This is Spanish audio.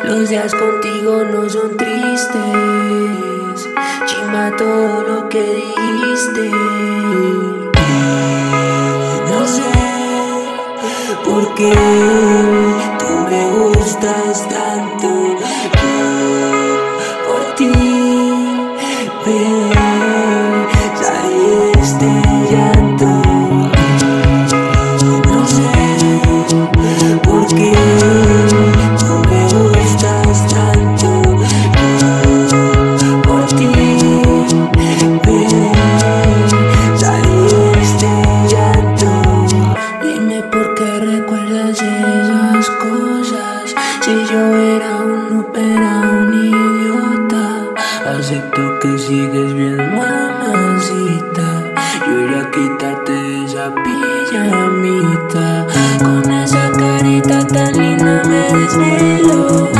Los días contigo no son tristes, chimba todo lo que dijiste. No sé por qué tú me gustas tanto. Yo por ti, bebé, salí de este llanto. No sé por qué tú me gustas tanto. Yo por ti, bebé, salí de este llanto. Dime por qué recuerdas esas cosas. Si yo era un idiota. Acepto que sigues bien, mamacita. Yo iré a quitarte esa pijamita. Con esa carita tan linda me desvelo.